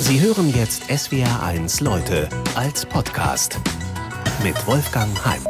Sie hören jetzt SWR1 Leute als Podcast mit Wolfgang Heim.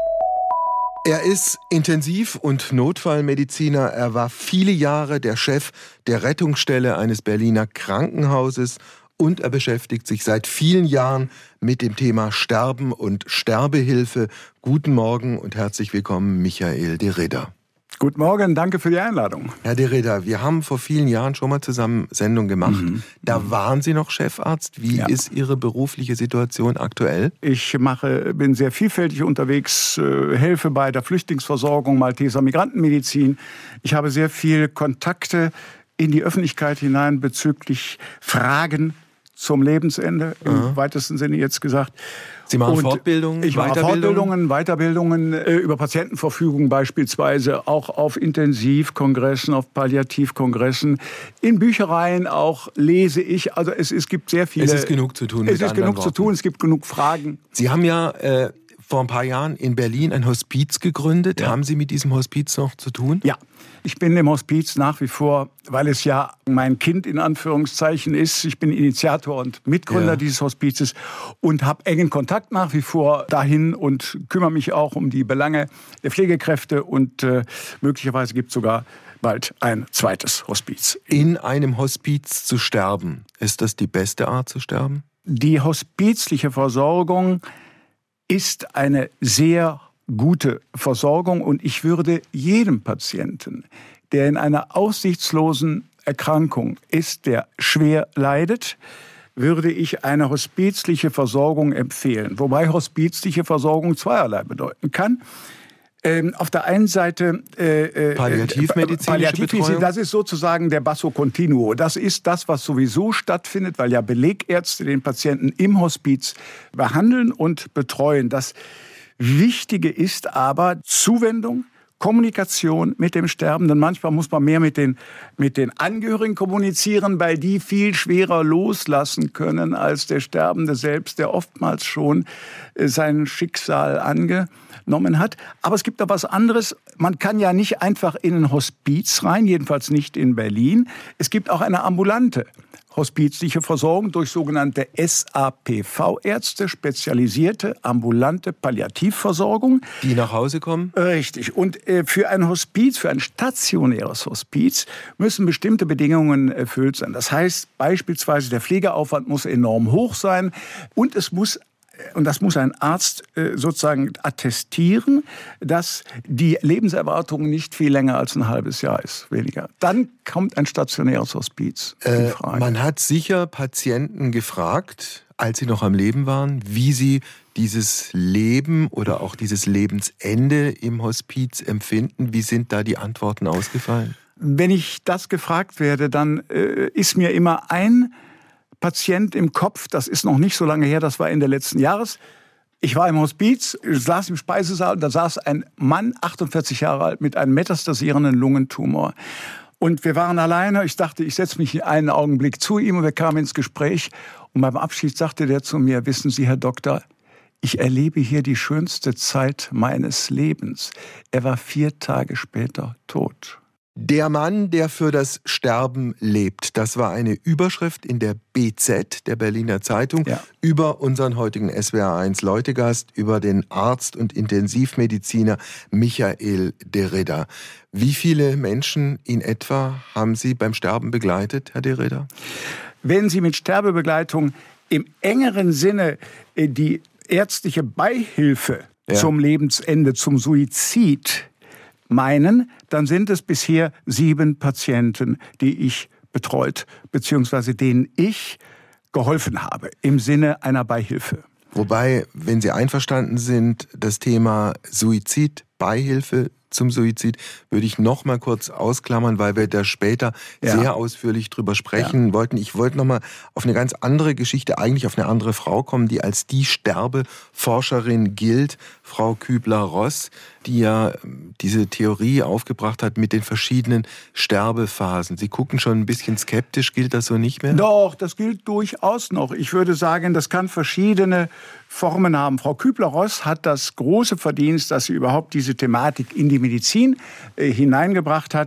Er ist Intensiv- und Notfallmediziner. Er war viele Jahre der Chef der Rettungsstelle eines Berliner Krankenhauses und er beschäftigt sich seit vielen Jahren mit dem Thema Sterben und Sterbehilfe. Guten Morgen und herzlich willkommen, Michael de Ridder. Guten Morgen, danke für die Einladung. Herr de Ridder, wir haben vor vielen Jahren schon mal zusammen Sendung gemacht. Da waren Sie noch Chefarzt. Wie ist Ihre berufliche Situation aktuell? Ich bin sehr vielfältig unterwegs, helfe bei der Flüchtlingsversorgung, Malteser Migrantenmedizin. Ich habe sehr viele Kontakte in die Öffentlichkeit hinein bezüglich Fragen zum Lebensende, im weitesten Sinne jetzt gesagt. Sie machen Fortbildungen, ich mache Weiterbildungen über Patientenverfügung beispielsweise, auch auf Intensivkongressen, auf Palliativkongressen. In Büchereien auch lese ich. Also es gibt sehr viele... Es ist genug zu tun. Es gibt genug Fragen. Sie haben ja vor ein paar Jahren in Berlin ein Hospiz gegründet. Ja. Haben Sie mit diesem Hospiz noch zu tun? Ja. Ich bin im Hospiz nach wie vor, weil es ja mein Kind in Anführungszeichen ist. Ich bin Initiator und Mitgründer dieses Hospizes und habe engen Kontakt nach wie vor dahin und kümmere mich auch um die Belange der Pflegekräfte und möglicherweise gibt es sogar bald ein zweites Hospiz. In einem Hospiz zu sterben, ist das die beste Art zu sterben? Die hospizliche Versorgung ist eine sehr gute Versorgung und ich würde jedem Patienten, der in einer aussichtslosen Erkrankung ist, der schwer leidet, würde ich eine hospizliche Versorgung empfehlen. Wobei hospizliche Versorgung zweierlei bedeuten kann. Auf der einen Seite Palliativmedizinische Betreuung. Das ist sozusagen der Basso Continuo. Das ist das, was sowieso stattfindet, weil ja Belegärzte den Patienten im Hospiz behandeln und betreuen. Das Wichtige ist aber Zuwendung, Kommunikation mit dem Sterbenden. Manchmal muss man mehr mit den Angehörigen kommunizieren, weil die viel schwerer loslassen können als der Sterbende selbst, der oftmals schon sein Schicksal angenommen hat. Aber es gibt da was anderes. Man kann ja nicht einfach in ein Hospiz rein, jedenfalls nicht in Berlin. Es gibt auch eine ambulante hospizliche Versorgung durch sogenannte SAPV-Ärzte, spezialisierte ambulante Palliativversorgung. Die nach Hause kommen? Richtig. Und für ein Hospiz, für ein stationäres Hospiz, müssen bestimmte Bedingungen erfüllt sein. Das heißt beispielsweise, der Pflegeaufwand muss enorm hoch sein und das muss ein Arzt sozusagen attestieren, dass die Lebenserwartung nicht viel länger als ein halbes Jahr ist, weniger. Dann kommt ein stationäres Hospiz in Frage. Man hat sicher Patienten gefragt, als sie noch am Leben waren, wie sie dieses Leben oder auch dieses Lebensende im Hospiz empfinden. Wie sind da die Antworten ausgefallen? Wenn ich das gefragt werde, dann ist mir immer ein Patient im Kopf, das ist noch nicht so lange her, das war Ende letzten Jahres. Ich war im Hospiz, saß im Speisesaal und da saß ein Mann, 48 Jahre alt, mit einem metastasierenden Lungentumor. Und wir waren alleine, ich dachte, ich setze mich einen Augenblick zu ihm und wir kamen ins Gespräch. Und beim Abschied sagte der zu mir, wissen Sie, Herr Doktor, ich erlebe hier die schönste Zeit meines Lebens. Er war 4 Tage später tot. Der Mann, der für das Sterben lebt, das war eine Überschrift in der BZ, der Berliner Zeitung, über unseren heutigen SWR1 Leutegast, über den Arzt und Intensivmediziner Michael de Ridder. Wie viele Menschen in etwa haben Sie beim Sterben begleitet, Herr de Ridder? Wenn Sie mit Sterbebegleitung im engeren Sinne die ärztliche Beihilfe zum Lebensende, zum Suizid meinen, dann sind es bisher 7 Patienten, die ich betreut, beziehungsweise denen ich geholfen habe, im Sinne einer Beihilfe. Wobei, wenn Sie einverstanden sind, das Thema Suizid, Beihilfe zum Suizid, würde ich noch mal kurz ausklammern, weil wir da später sehr ausführlich drüber sprechen wollten. Ich wollte noch mal auf eine ganz andere Geschichte, eigentlich auf eine andere Frau kommen, die als die Sterbeforscherin gilt, Frau Kübler-Ross, die ja diese Theorie aufgebracht hat mit den verschiedenen Sterbephasen. Sie gucken schon ein bisschen skeptisch, gilt das so nicht mehr? Doch, das gilt durchaus noch. Ich würde sagen, das kann verschiedene Formen haben. Frau Kübler-Ross hat das große Verdienst, dass sie überhaupt diese Thematik in die Medizin hineingebracht hat.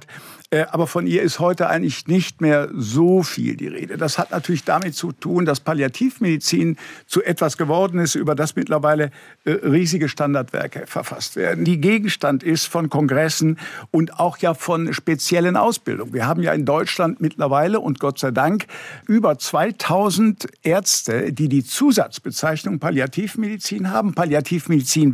Aber von ihr ist heute eigentlich nicht mehr so viel die Rede. Das hat natürlich damit zu tun, dass Palliativmedizin zu etwas geworden ist, über das mittlerweile riesige Standardwerke verfasst werden, die Gegenstand ist von Kongressen und auch ja von speziellen Ausbildungen. Wir haben ja in Deutschland mittlerweile und Gott sei Dank über 2000 Ärzte, die die Zusatzbezeichnung Palliativmedizin haben. Palliativmedizin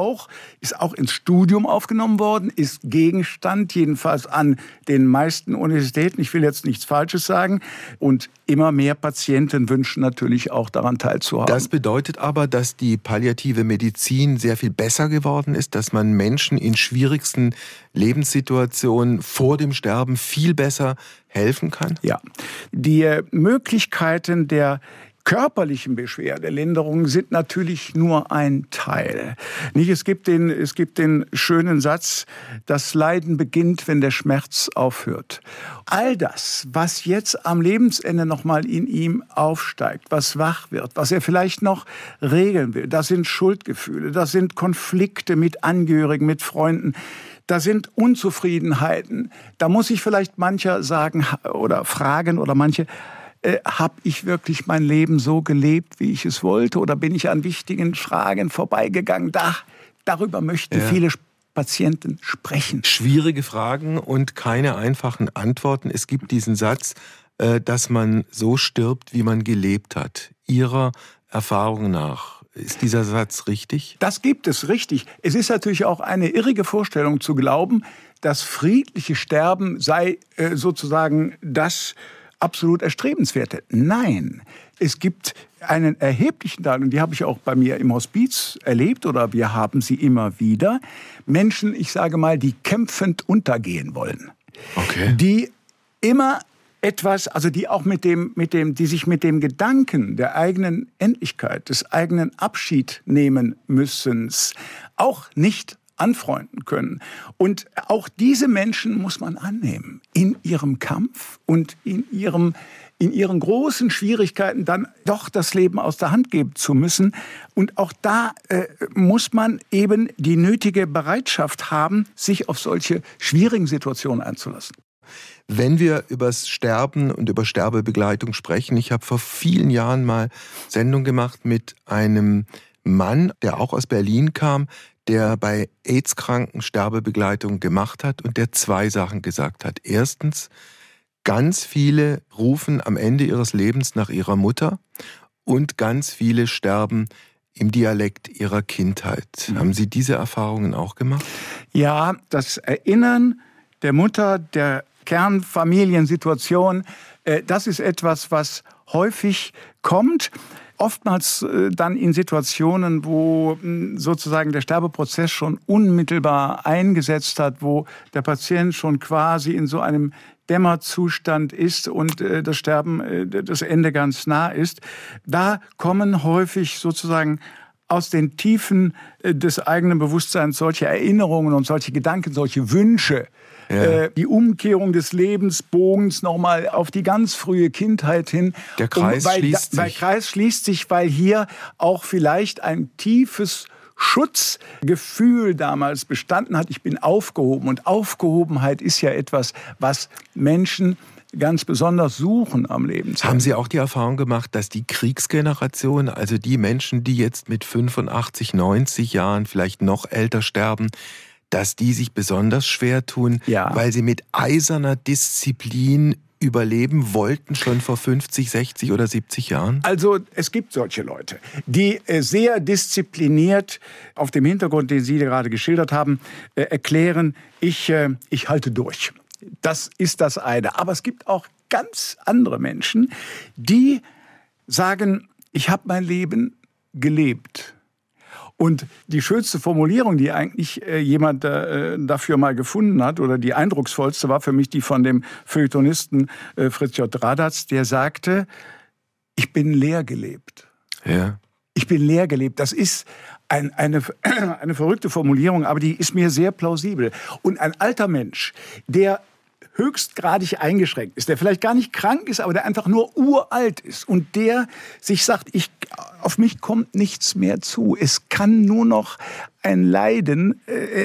ist auch ins Studium aufgenommen worden, ist Gegenstand jedenfalls an den meisten Universitäten. Ich will jetzt nichts Falsches sagen. Und immer mehr Patienten wünschen natürlich auch daran teilzuhaben. Das bedeutet aber, dass die palliative Medizin sehr viel besser geworden ist, dass man Menschen in schwierigsten Lebenssituationen vor dem Sterben viel besser helfen kann? Ja, die Möglichkeiten der körperlichen Beschwerdelinderung sind natürlich nur ein Teil. Es gibt den schönen Satz, das Leiden beginnt, wenn der Schmerz aufhört. All das, was jetzt am Lebensende nochmal in ihm aufsteigt, was wach wird, was er vielleicht noch regeln will, das sind Schuldgefühle, das sind Konflikte mit Angehörigen, mit Freunden, da sind Unzufriedenheiten. Da muss ich vielleicht mancher sagen oder fragen oder manche, habe ich wirklich mein Leben so gelebt, wie ich es wollte? Oder bin ich an wichtigen Fragen vorbeigegangen? Darüber möchten viele Patienten sprechen. Schwierige Fragen und keine einfachen Antworten. Es gibt diesen Satz, dass man so stirbt, wie man gelebt hat. Ihrer Erfahrung nach, ist dieser Satz richtig? Das gibt es, richtig. Es ist natürlich auch eine irrige Vorstellung zu glauben, das friedliche Sterben sei sozusagen das absolut Erstrebenswerte. Nein, es gibt einen erheblichen Teil, und die habe ich auch bei mir im Hospiz erlebt, oder wir haben sie immer wieder, Menschen, ich sage mal, die kämpfend untergehen wollen. Okay. Die immer etwas, also die auch die sich mit dem Gedanken der eigenen Endlichkeit, des eigenen Abschiednehmenmüssens auch nicht anfreunden können. Und auch diese Menschen muss man annehmen. In ihrem Kampf und in ihren großen Schwierigkeiten dann doch das Leben aus der Hand geben zu müssen. Und auch da muss man eben die nötige Bereitschaft haben, sich auf solche schwierigen Situationen einzulassen. Wenn wir übers Sterben und über Sterbebegleitung sprechen, ich habe vor vielen Jahren mal Sendung gemacht mit einem Mann, der auch aus Berlin kam, der bei AIDS-Kranken Sterbebegleitung gemacht hat und der 2 Sachen gesagt hat. Erstens, ganz viele rufen am Ende ihres Lebens nach ihrer Mutter und ganz viele sterben im Dialekt ihrer Kindheit. Haben Sie diese Erfahrungen auch gemacht? Ja, das Erinnern der Mutter, der Kernfamiliensituation, das ist etwas, was häufig kommt. Oftmals dann in Situationen, wo sozusagen der Sterbeprozess schon unmittelbar eingesetzt hat, wo der Patient schon quasi in so einem Dämmerzustand ist und das Sterben, das Ende ganz nah ist. Da kommen häufig sozusagen aus den Tiefen des eigenen Bewusstseins solche Erinnerungen und solche Gedanken, solche Wünsche. Ja. Die Umkehrung des Lebensbogens nochmal auf die ganz frühe Kindheit hin. Der Kreis schließt sich. Der Kreis schließt sich, weil hier auch vielleicht ein tiefes Schutzgefühl damals bestanden hat. Ich bin aufgehoben. Und Aufgehobenheit ist ja etwas, was Menschen ganz besonders suchen am Lebensende. Haben Sie auch die Erfahrung gemacht, dass die Kriegsgeneration, also die Menschen, die jetzt mit 85, 90 Jahren vielleicht noch älter sterben, dass die sich besonders schwer tun, weil sie mit eiserner Disziplin überleben wollten, schon vor 50, 60 oder 70 Jahren? Also es gibt solche Leute, die sehr diszipliniert auf dem Hintergrund, den Sie gerade geschildert haben, erklären, ich halte durch. Das ist das eine. Aber es gibt auch ganz andere Menschen, die sagen, ich habe mein Leben gelebt. Und die schönste Formulierung, die eigentlich jemand dafür mal gefunden hat, oder die eindrucksvollste, war für mich die von dem Feuilletonisten Fritz J. Radatz, der sagte, ich bin leer gelebt. Ja. Ich bin leer gelebt. Das ist eine verrückte Formulierung, aber die ist mir sehr plausibel. Und ein alter Mensch, der höchstgradig eingeschränkt ist, der vielleicht gar nicht krank ist, aber der einfach nur uralt ist und der sich sagt, auf mich kommt nichts mehr zu. Es kann nur noch ein Leiden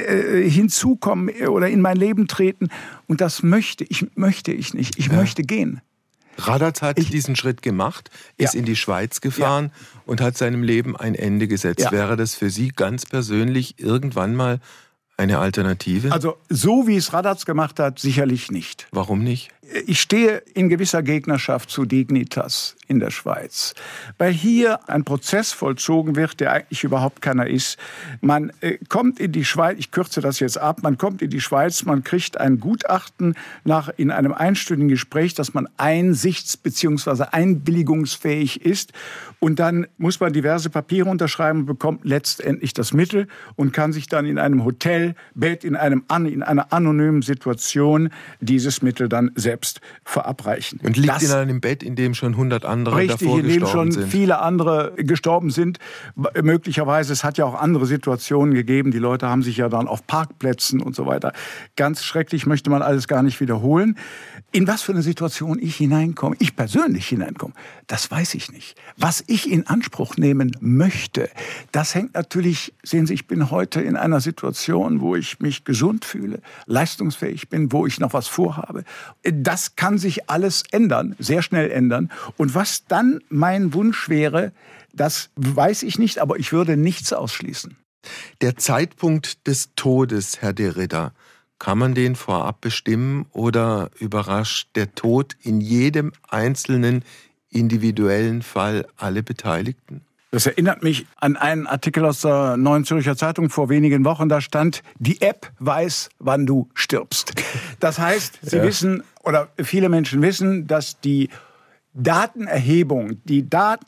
hinzukommen oder in mein Leben treten und das möchte ich nicht. Ich möchte gehen. Radatz hat diesen Schritt gemacht, ist in die Schweiz gefahren und hat seinem Leben ein Ende gesetzt. Wäre das für Sie ganz persönlich irgendwann mal eine Alternative? Also so wie es Radatz gemacht hat, sicherlich nicht. Warum nicht? Ich stehe in gewisser Gegnerschaft zu Dignitas in der Schweiz, weil hier ein Prozess vollzogen wird, der eigentlich überhaupt keiner ist. Man kommt in die Schweiz, ich kürze das jetzt ab, man kommt in die Schweiz, man kriegt ein Gutachten in einem einstündigen Gespräch, dass man einsichts- bzw. einwilligungsfähig ist und dann muss man diverse Papiere unterschreiben und bekommt letztendlich das Mittel und kann sich dann in einem Hotelbett, in einer anonymen Situation dieses Mittel dann selbst verabreichen. Und liegt in einem Bett, in dem schon 100 andere davor gestorben sind. Richtig, in dem schon viele andere gestorben sind. Möglicherweise, es hat ja auch andere Situationen gegeben. Die Leute haben sich ja dann auf Parkplätzen und so weiter. Ganz schrecklich, möchte man alles gar nicht wiederholen. In was für eine Situation ich persönlich hineinkomme, das weiß ich nicht. Was ich in Anspruch nehmen möchte, das hängt natürlich, sehen Sie, ich bin heute in einer Situation, wo ich mich gesund fühle, leistungsfähig bin, wo ich noch was vorhabe. Das kann sich alles ändern, sehr schnell ändern. Und was dann mein Wunsch wäre, das weiß ich nicht, aber ich würde nichts ausschließen. Der Zeitpunkt des Todes, Herr de Ridder, kann man den vorab bestimmen oder überrascht der Tod in jedem einzelnen individuellen Fall alle Beteiligten? Das erinnert mich an einen Artikel aus der Neuen Zürcher Zeitung vor wenigen Wochen. Da stand, die App weiß, wann du stirbst. Das heißt, Sie wissen, oder viele Menschen wissen, dass die Datenerhebung, die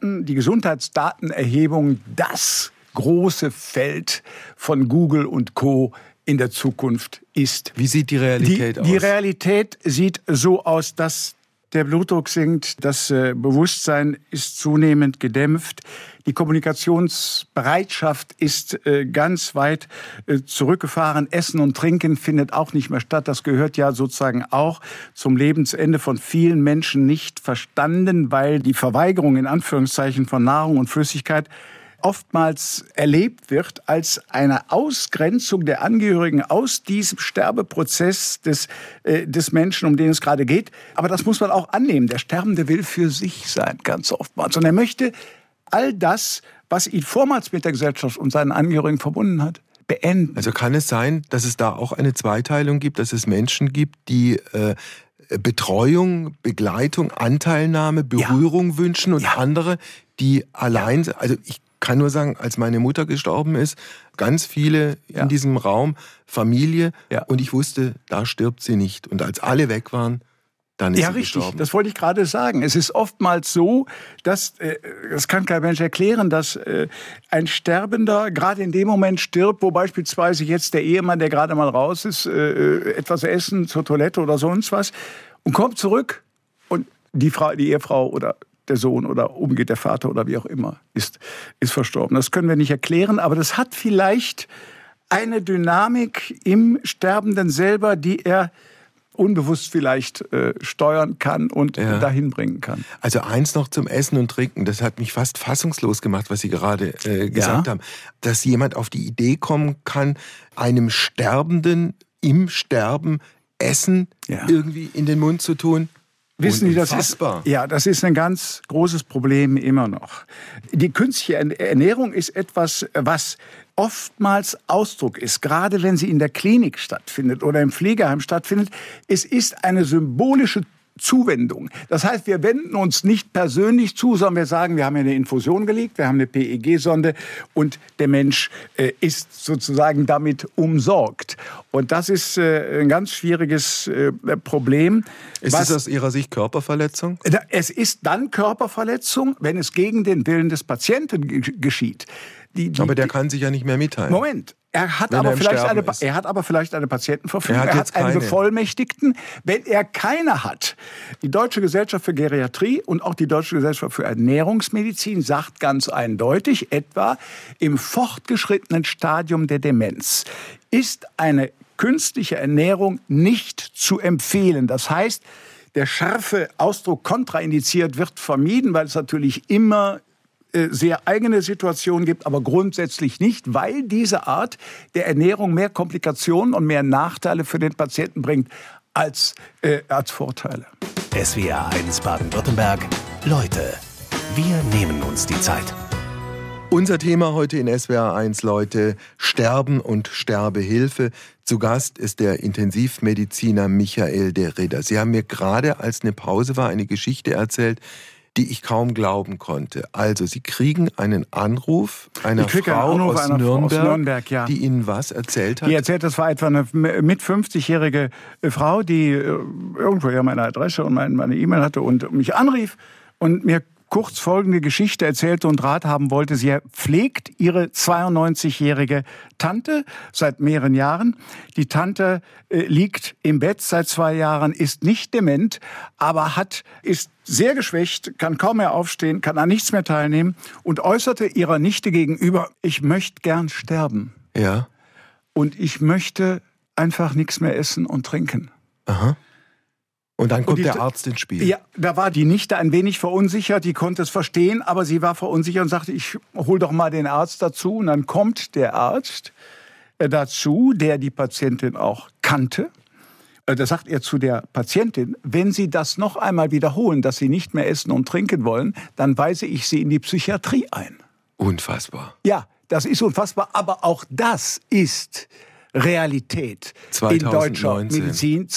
Gesundheitsdatenerhebung, das große Feld von Google und Co. in der Zukunft ist. Wie sieht die Realität aus? Die Realität sieht so aus, dass der Blutdruck sinkt, das Bewusstsein ist zunehmend gedämpft, die Kommunikationsbereitschaft ist ganz weit zurückgefahren, Essen und Trinken findet auch nicht mehr statt, das gehört ja sozusagen auch zum Lebensende von vielen Menschen nicht verstanden, weil die Verweigerung in Anführungszeichen von Nahrung und Flüssigkeit oftmals erlebt wird als eine Ausgrenzung der Angehörigen aus diesem Sterbeprozess des Menschen, um den es gerade geht. Aber das muss man auch annehmen. Der Sterbende will für sich sein, ganz oftmals. Und er möchte all das, was ihn vormals mit der Gesellschaft und seinen Angehörigen verbunden hat, beenden. Also kann es sein, dass es da auch eine Zweiteilung gibt, dass es Menschen gibt, die Betreuung, Begleitung, Anteilnahme, Berührung wünschen und andere, die allein, also ich kann nur sagen, als meine Mutter gestorben ist, ganz viele in diesem Raum, Familie, und ich wusste, da stirbt sie nicht. Und als alle weg waren, dann ist sie gestorben. Ja, richtig, das wollte ich gerade sagen. Es ist oftmals so, dass, das kann kein Mensch erklären, dass ein Sterbender gerade in dem Moment stirbt, wo beispielsweise jetzt der Ehemann, der gerade mal raus ist, etwas essen, zur Toilette oder sonst was, und kommt zurück und die Ehefrau oder der Sohn oder umgeht der Vater oder wie auch immer ist verstorben. Das können wir nicht erklären, aber das hat vielleicht eine Dynamik im Sterbenden selber, die er unbewusst vielleicht steuern kann und dahin bringen kann. Also eins noch zum Essen und Trinken, das hat mich fast fassungslos gemacht, was Sie gerade gesagt haben, dass jemand auf die Idee kommen kann, einem Sterbenden im Sterben Essen irgendwie in den Mund zu tun. Wissen Sie, das ist ein ganz großes Problem immer noch. Die künstliche Ernährung ist etwas, was oftmals Ausdruck ist, gerade wenn sie in der Klinik stattfindet oder im Pflegeheim stattfindet. Es ist eine symbolische Zuwendung. Das heißt, wir wenden uns nicht persönlich zu, sondern wir sagen, wir haben hier eine Infusion gelegt, wir haben eine PEG-Sonde und der Mensch ist sozusagen damit umsorgt. Und das ist ein ganz schwieriges Problem. Ist es aus Ihrer Sicht Körperverletzung? Es ist dann Körperverletzung, wenn es gegen den Willen des Patienten geschieht. Aber der kann sich ja nicht mehr mitteilen. Moment. Er hat aber vielleicht eine Patientenverfügung, er hat einen Bevollmächtigten. Wenn er keine hat, die Deutsche Gesellschaft für Geriatrie und auch die Deutsche Gesellschaft für Ernährungsmedizin sagt ganz eindeutig, etwa im fortgeschrittenen Stadium der Demenz ist eine künstliche Ernährung nicht zu empfehlen. Das heißt, der scharfe Ausdruck kontraindiziert wird vermieden, weil es natürlich immer sehr eigene Situationen gibt, aber grundsätzlich nicht, weil diese Art der Ernährung mehr Komplikationen und mehr Nachteile für den Patienten bringt als Vorteile. SWR 1 Baden-Württemberg. Leute, wir nehmen uns die Zeit. Unser Thema heute in SWR 1, Leute, Sterben und Sterbehilfe. Zu Gast ist der Intensivmediziner Michael de Ridder. Sie haben mir gerade, als eine Pause war, eine Geschichte erzählt, die ich kaum glauben konnte. Also, Sie kriegen einen Anruf einer Frau aus Nürnberg, ja, die Ihnen was erzählt hat? Die erzählt, das war etwa eine mit 50-jährige Frau, die irgendwo ja meine Adresse und meine E-Mail hatte und mich anrief und mir kurz folgende Geschichte erzählte und Rat haben wollte. Sie pflegt ihre 92-jährige Tante seit mehreren Jahren. Die Tante liegt im Bett seit 2 Jahren, ist nicht dement, aber ist sehr geschwächt, kann kaum mehr aufstehen, kann an nichts mehr teilnehmen und äußerte ihrer Nichte gegenüber, ich möchte gern sterben. Ja. Und ich möchte einfach nichts mehr essen und trinken. Aha. Und dann kommt der Arzt ins Spiel. Ja, da war die Nichte ein wenig verunsichert, die konnte es verstehen, aber sie war verunsichert und sagte, ich hol doch mal den Arzt dazu. Und dann kommt der Arzt dazu, der die Patientin auch kannte. Da sagt er zu der Patientin, wenn Sie das noch einmal wiederholen, dass Sie nicht mehr essen und trinken wollen, dann weise ich Sie in die Psychiatrie ein. Unfassbar. Ja, das ist unfassbar, aber auch das ist Realität 2019. In deutscher Medizin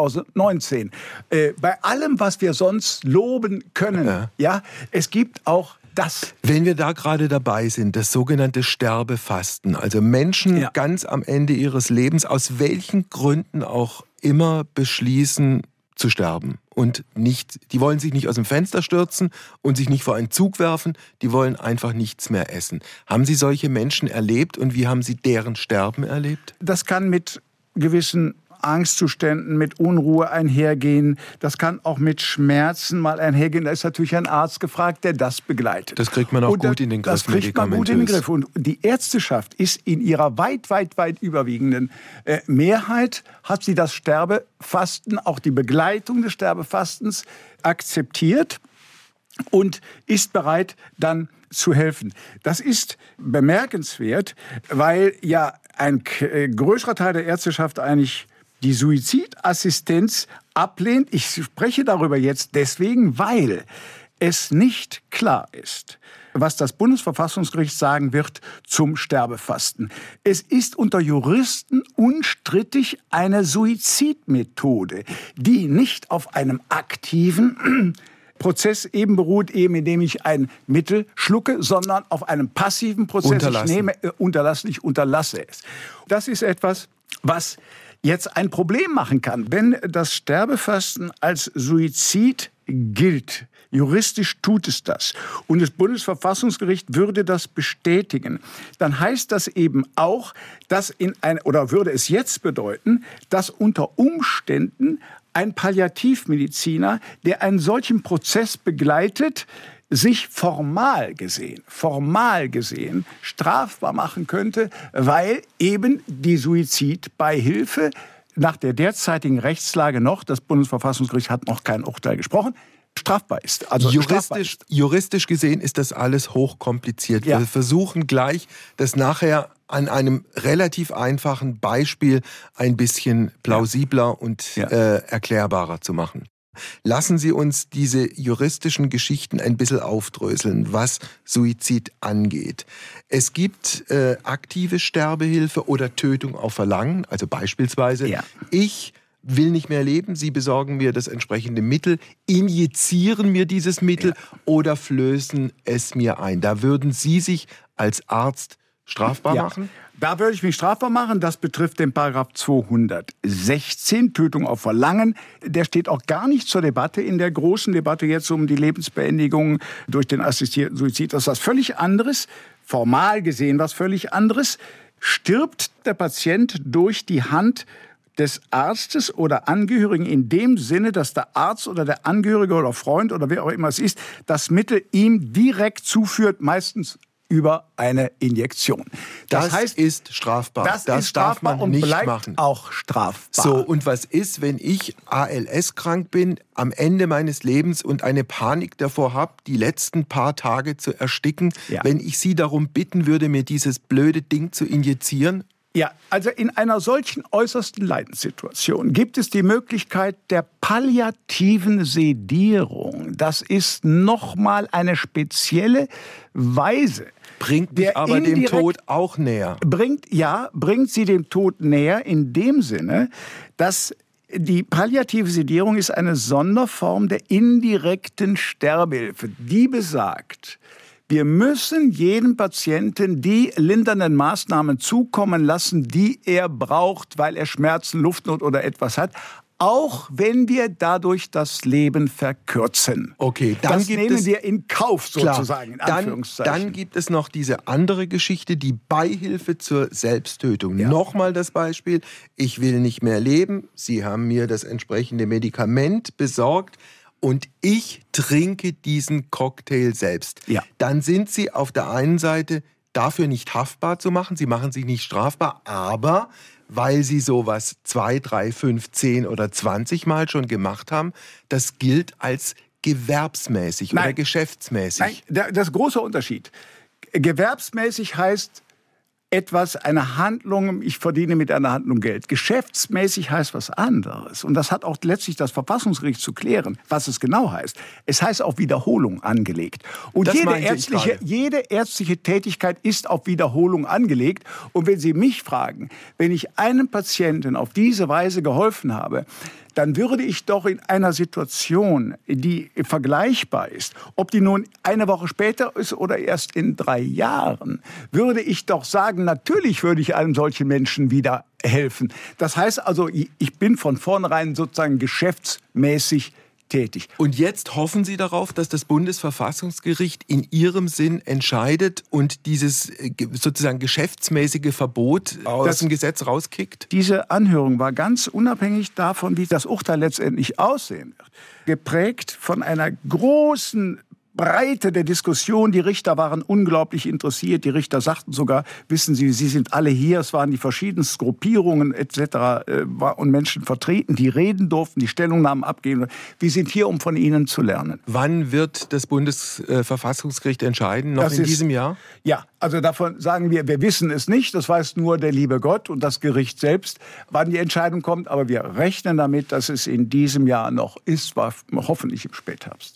2019. Bei allem, was wir sonst loben können, ja, es gibt auch das. Wenn wir da gerade dabei sind, das sogenannte Sterbefasten, also Menschen ganz am Ende ihres Lebens, aus welchen Gründen auch immer beschließen zu sterben und die wollen sich nicht aus dem Fenster stürzen und sich nicht vor einen Zug werfen, die wollen einfach nichts mehr essen. Haben Sie solche Menschen erlebt und wie haben Sie deren Sterben erlebt? Das kann mit gewissen Angstzuständen, mit Unruhe einhergehen. Das kann auch mit Schmerzen mal einhergehen. Da ist natürlich ein Arzt gefragt, der das begleitet. Das kriegt man auch gut in den Griff. Das kriegt man gut in den Griff. Und die Ärzteschaft ist in ihrer weit überwiegenden Mehrheit, hat sie das Sterbefasten, auch die Begleitung des Sterbefastens akzeptiert und ist bereit, dann zu helfen. Das ist bemerkenswert, weil ja ein größerer Teil der Ärzteschaft eigentlich die Suizidassistenz ablehnt. Ich spreche darüber jetzt deswegen, weil es nicht klar ist, was das Bundesverfassungsgericht sagen wird zum Sterbefasten. Es ist unter Juristen unstrittig eine Suizidmethode, die nicht auf einem aktiven Prozess eben beruht, indem ich ein Mittel schlucke, sondern auf einem passiven Prozess. Ich unterlasse es. Das ist etwas, was jetzt ein Problem machen kann. Wenn das Sterbefasten als Suizid gilt, juristisch tut es das, und das Bundesverfassungsgericht würde das bestätigen, dann heißt das eben auch, dass würde es jetzt bedeuten, dass unter Umständen ein Palliativmediziner, der einen solchen Prozess begleitet, sich formal gesehen strafbar machen könnte, weil eben die Suizidbeihilfe nach der derzeitigen Rechtslage noch, das Bundesverfassungsgericht hat noch kein Urteil gesprochen, strafbar ist. Also juristisch gesehen ist das alles hochkompliziert. Ja. Wir versuchen gleich, das nachher an einem relativ einfachen Beispiel ein bisschen plausibler und erklärbarer zu machen. Lassen Sie uns diese juristischen Geschichten ein bisschen aufdröseln, was Suizid angeht. Es gibt aktive Sterbehilfe oder Tötung auf Verlangen, also beispielsweise ich will nicht mehr leben, Sie besorgen mir das entsprechende Mittel, injizieren mir dieses Mittel oder flößen es mir ein. Da würden Sie sich als Arzt strafbar machen? Da würde ich mich strafbar machen. Das betrifft den Paragraph 216, Tötung auf Verlangen. Der steht auch gar nicht zur Debatte in der großen Debatte jetzt um die Lebensbeendigung durch den assistierten Suizid. Das ist was völlig anderes, formal gesehen was völlig anderes. Stirbt der Patient durch die Hand des Arztes oder Angehörigen in dem Sinne, dass der Arzt oder der Angehörige oder Freund oder wer auch immer es ist, das Mittel ihm direkt zuführt, meistens über eine Injektion. Das heißt, ist strafbar. Das ist strafbar darf man und nicht bleibt machen. auch strafbar. So, und was ist, wenn ich ALS-krank bin, am Ende meines Lebens und eine Panik davor habe, die letzten paar Tage zu ersticken, wenn ich Sie darum bitten würde, mir dieses blöde Ding zu injizieren? Ja, also in einer solchen äußersten Leidenssituation gibt es die Möglichkeit der palliativen Sedierung. Das ist nochmal eine spezielle Weise. Bringt mich aber dem Tod auch näher. Bringt sie dem Tod näher in dem Sinne, dass die palliative Sedierung ist eine Sonderform der indirekten Sterbehilfe, die besagt, wir müssen jedem Patienten die lindernden Maßnahmen zukommen lassen, die er braucht, weil er Schmerzen, Luftnot oder etwas hat, auch wenn wir dadurch das Leben verkürzen. Okay, das nehmen wir in Kauf sozusagen, in Anführungszeichen. Dann gibt es noch diese andere Geschichte, die Beihilfe zur Selbsttötung. Nochmal das Beispiel, ich will nicht mehr leben, Sie haben mir das entsprechende Medikament besorgt, und ich trinke diesen Cocktail selbst. Dann sind Sie auf der einen Seite dafür nicht haftbar zu machen, Sie machen sich nicht strafbar, aber weil Sie sowas 2, 3, 5, 10 oder 20 Mal schon gemacht haben, das gilt als gewerbsmäßig oder geschäftsmäßig. Nein, das ist ein großer Unterschied. Gewerbsmäßig heißt eine Handlung, ich verdiene mit einer Handlung Geld. Geschäftsmäßig heißt was anderes. Und das hat auch letztlich das Verfassungsgericht zu klären, was es genau heißt. Es heißt auf Wiederholung angelegt. Und jede ärztliche Tätigkeit ist auf Wiederholung angelegt. Und wenn Sie mich fragen, wenn ich einem Patienten auf diese Weise geholfen habe, dann würde ich doch in einer Situation, die vergleichbar ist, ob die nun eine Woche später ist oder erst in 3 Jahren, würde ich doch sagen, natürlich würde ich einem solchen Menschen wieder helfen. Das heißt also, ich bin von vornherein sozusagen geschäftsmäßig tätig. Und jetzt hoffen Sie darauf, dass das Bundesverfassungsgericht in Ihrem Sinn entscheidet und dieses sozusagen geschäftsmäßige Verbot aus dem Gesetz rauskickt? Diese Anhörung war ganz unabhängig davon, wie das Urteil letztendlich aussehen wird, geprägt von einer großen Breite der Diskussion. Die Richter waren unglaublich interessiert. Die Richter sagten sogar, wissen Sie, Sie sind alle hier. Es waren die verschiedensten Gruppierungen etc. Und Menschen vertreten, die reden durften, die Stellungnahmen abgeben. Wir sind hier, um von Ihnen zu lernen. Wann wird das Bundesverfassungsgericht entscheiden? Noch in diesem Jahr? Ja, also davon sagen wir wissen es nicht. Das weiß nur der liebe Gott und das Gericht selbst, wann die Entscheidung kommt. Aber wir rechnen damit, dass es in diesem Jahr noch ist, hoffentlich im Spätherbst.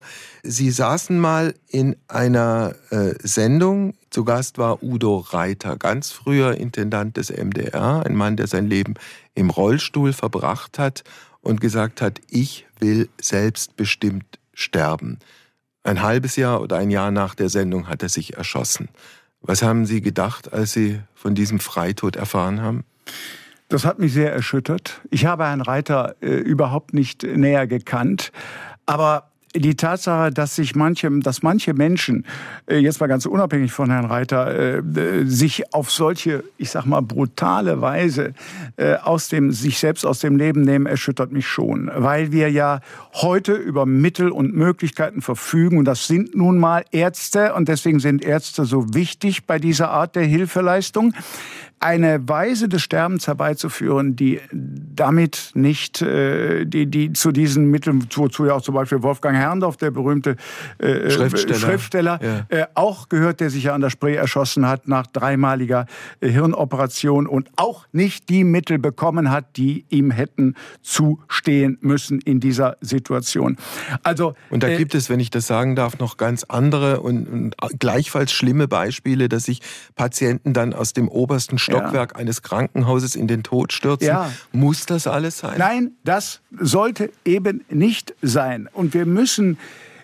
Sie saßen mal in einer Sendung, zu Gast war Udo Reiter, ganz früher Intendant des MDR, ein Mann, der sein Leben im Rollstuhl verbracht hat und gesagt hat, ich will selbstbestimmt sterben. Ein halbes Jahr oder ein Jahr nach der Sendung hat er sich erschossen. Was haben Sie gedacht, als Sie von diesem Freitod erfahren haben? Das hat mich sehr erschüttert. Ich habe Herrn Reiter überhaupt nicht näher gekannt, aber die Tatsache, dass manche Menschen, jetzt mal ganz unabhängig von Herrn Reiter, sich auf solche, ich sag mal, brutale Weise sich selbst aus dem Leben nehmen, erschüttert mich schon. Weil wir ja heute über Mittel und Möglichkeiten verfügen. Und das sind nun mal Ärzte. Und deswegen sind Ärzte so wichtig bei dieser Art der Hilfeleistung. Eine Weise des Sterbens herbeizuführen, die damit nicht, die zu diesen Mitteln, wozu ja auch zum Beispiel Wolfgang Herrndorff, der berühmte Schriftsteller auch gehört, der sich ja an der Spree erschossen hat nach 3-maliger Hirnoperation und auch nicht die Mittel bekommen hat, die ihm hätten zustehen müssen in dieser Situation. Also, und da gibt es, wenn ich das sagen darf, noch ganz andere und gleichfalls schlimme Beispiele, dass sich Patienten dann aus dem obersten Stockwerk eines Krankenhauses in den Tod stürzen. Ja. Muss das alles sein? Nein, das sollte eben nicht sein. Und wir müssen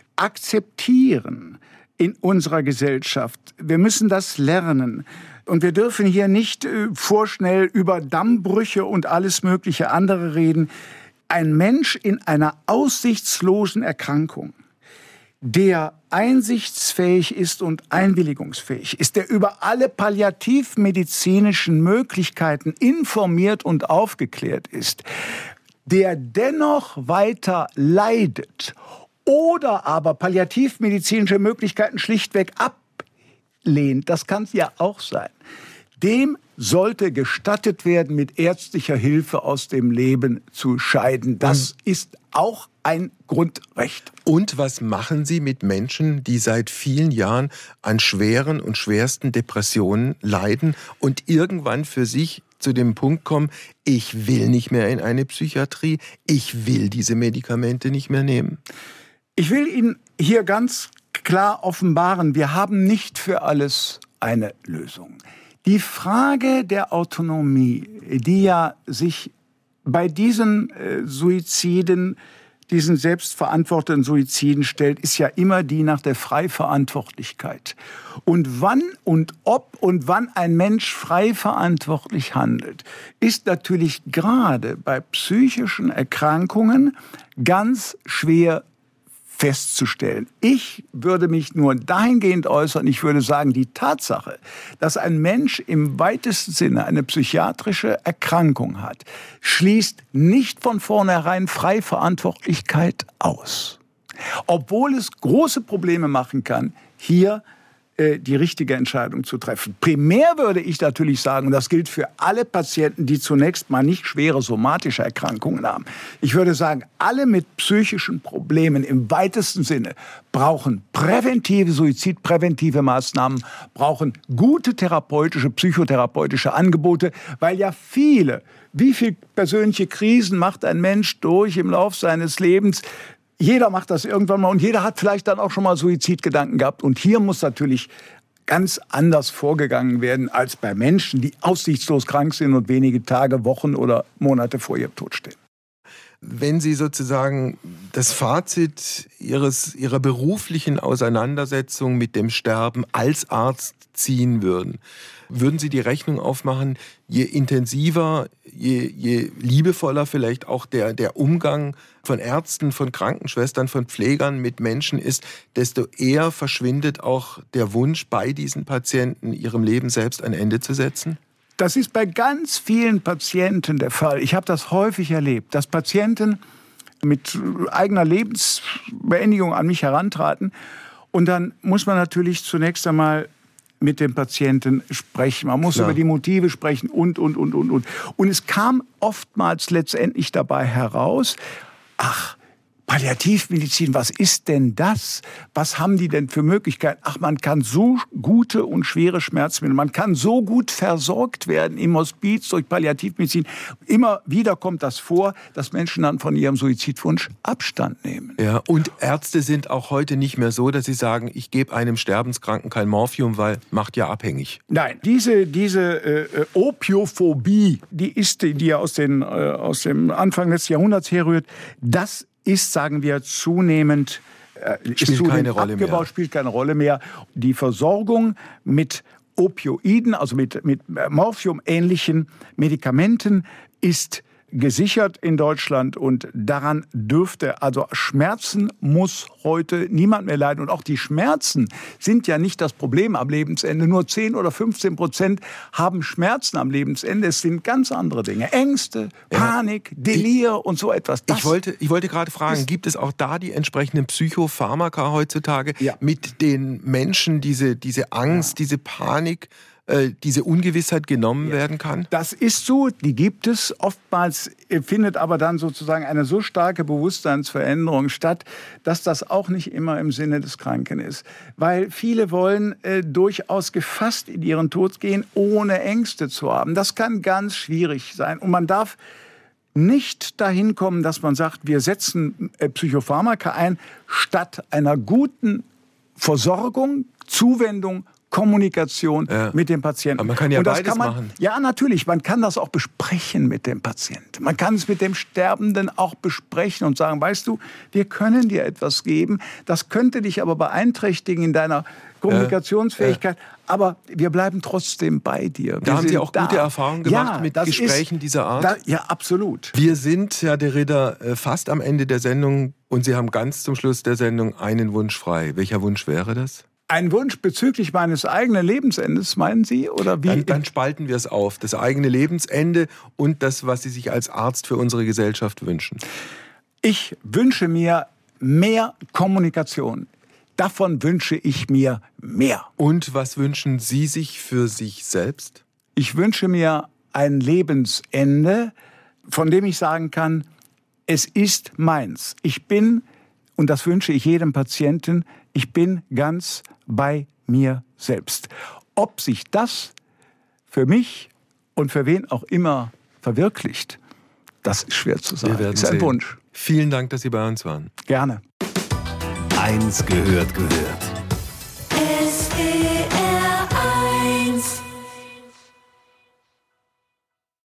akzeptieren in unserer Gesellschaft. Wir müssen das lernen. Und wir dürfen hier nicht vorschnell über Dammbrüche und alles mögliche andere reden. Ein Mensch in einer aussichtslosen Erkrankung, der einsichtsfähig ist und einwilligungsfähig ist, der über alle palliativmedizinischen Möglichkeiten informiert und aufgeklärt ist, der dennoch weiter leidet oder aber palliativmedizinische Möglichkeiten schlichtweg ablehnt, das kann es ja auch sein, dem sollte gestattet werden, mit ärztlicher Hilfe aus dem Leben zu scheiden. Das ist auch ein Grundrecht. Und was machen Sie mit Menschen, die seit vielen Jahren an schweren und schwersten Depressionen leiden und irgendwann für sich zu dem Punkt kommen, ich will nicht mehr in eine Psychiatrie, ich will diese Medikamente nicht mehr nehmen? Ich will Ihnen hier ganz klar offenbaren, wir haben nicht für alles eine Lösung. Die Frage der Autonomie, die ja sich bei diesen Suiziden, diesen selbstverantworteten Suiziden stellt, ist ja immer die nach der Freiverantwortlichkeit. Und wann und ob und wann ein Mensch frei verantwortlich handelt, ist natürlich gerade bei psychischen Erkrankungen ganz schwer festzustellen. Ich würde mich nur dahingehend äußern, ich würde sagen, die Tatsache, dass ein Mensch im weitesten Sinne eine psychiatrische Erkrankung hat, schließt nicht von vornherein Freiverantwortlichkeit aus. Obwohl es große Probleme machen kann, hier die richtige Entscheidung zu treffen. Primär würde ich natürlich sagen, und das gilt für alle Patienten, die zunächst mal nicht schwere somatische Erkrankungen haben. Ich würde sagen, alle mit psychischen Problemen im weitesten Sinne brauchen präventive, suizidpräventive Maßnahmen, brauchen gute therapeutische, psychotherapeutische Angebote, weil ja wie viele persönliche Krisen macht ein Mensch durch im Lauf seines Lebens? Jeder macht das irgendwann mal und jeder hat vielleicht dann auch schon mal Suizidgedanken gehabt. Und hier muss natürlich ganz anders vorgegangen werden als bei Menschen, die aussichtslos krank sind und wenige Tage, Wochen oder Monate vor ihrem Tod stehen. Wenn Sie sozusagen das Fazit Ihrer beruflichen Auseinandersetzung mit dem Sterben als Arzt ziehen würden Sie die Rechnung aufmachen, je intensiver, je liebevoller vielleicht auch der Umgang von Ärzten, von Krankenschwestern, von Pflegern mit Menschen ist, desto eher verschwindet auch der Wunsch bei diesen Patienten, ihrem Leben selbst ein Ende zu setzen? Das ist bei ganz vielen Patienten der Fall. Ich habe das häufig erlebt, dass Patienten mit eigener Lebensbeendigung an mich herantraten. Und dann muss man natürlich zunächst einmal mit dem Patienten sprechen. Man muss über die Motive sprechen und. Und es kam oftmals letztendlich dabei heraus, Palliativmedizin, was ist denn das? Was haben die denn für Möglichkeiten? Man kann so gute und schwere Schmerzmittel, man kann so gut versorgt werden im Hospiz durch Palliativmedizin. Immer wieder kommt das vor, dass Menschen dann von ihrem Suizidwunsch Abstand nehmen. Ja, und Ärzte sind auch heute nicht mehr so, dass sie sagen, ich gebe einem Sterbenskranken kein Morphium, weil macht ja abhängig. Nein, diese Opiophobie, die ja aus dem Anfang des Jahrhunderts herrührt, das ist, sagen wir, zunehmend spielt keine Rolle mehr. Spielt keine Rolle mehr. Die Versorgung mit Opioiden, also mit Morphium-ähnlichen Medikamenten, ist gesichert in Deutschland und daran also Schmerzen muss heute niemand mehr leiden. Und auch die Schmerzen sind ja nicht das Problem am Lebensende. Nur 10 oder 15% haben Schmerzen am Lebensende. Es sind ganz andere Dinge. Ängste, Panik, Delir und so etwas. Ich wollte gerade fragen, gibt es auch da die entsprechenden Psychopharmaka heutzutage, mit den Menschen diese Angst, diese Panik, diese Ungewissheit genommen werden kann? Das ist so, die gibt es. Oftmals findet aber dann sozusagen eine so starke Bewusstseinsveränderung statt, dass das auch nicht immer im Sinne des Kranken ist. Weil viele wollen durchaus gefasst in ihren Tod gehen, ohne Ängste zu haben. Das kann ganz schwierig sein. Und man darf nicht dahin kommen, dass man sagt, wir setzen Psychopharmaka ein, statt einer guten Versorgung, Zuwendung, Kommunikation mit dem Patienten. Aber man kann ja beides machen. Ja, natürlich. Man kann das auch besprechen mit dem Patienten. Man kann es mit dem Sterbenden auch besprechen und sagen, weißt du, wir können dir etwas geben. Das könnte dich aber beeinträchtigen in deiner Kommunikationsfähigkeit. Aber wir bleiben trotzdem bei dir. Da haben Sie auch gute Erfahrungen gemacht mit Gesprächen dieser Art? Ja, absolut. Wir sind, Herr de Ridder, fast am Ende der Sendung und Sie haben ganz zum Schluss der Sendung einen Wunsch frei. Welcher Wunsch wäre das? Ein Wunsch bezüglich meines eigenen Lebensendes, meinen Sie? Oder wie? Dann spalten wir es auf. Das eigene Lebensende und das, was Sie sich als Arzt für unsere Gesellschaft wünschen. Ich wünsche mir mehr Kommunikation. Davon wünsche ich mir mehr. Und was wünschen Sie sich für sich selbst? Ich wünsche mir ein Lebensende, von dem ich sagen kann, es ist meins. Ich bin, und das wünsche ich jedem Patienten, ich bin ganz bei mir selbst. Ob sich das für mich und für wen auch immer verwirklicht, das ist schwer zu sagen. Das ist ein Wunsch. Vielen Dank, dass Sie bei uns waren. Gerne. Eins gehört.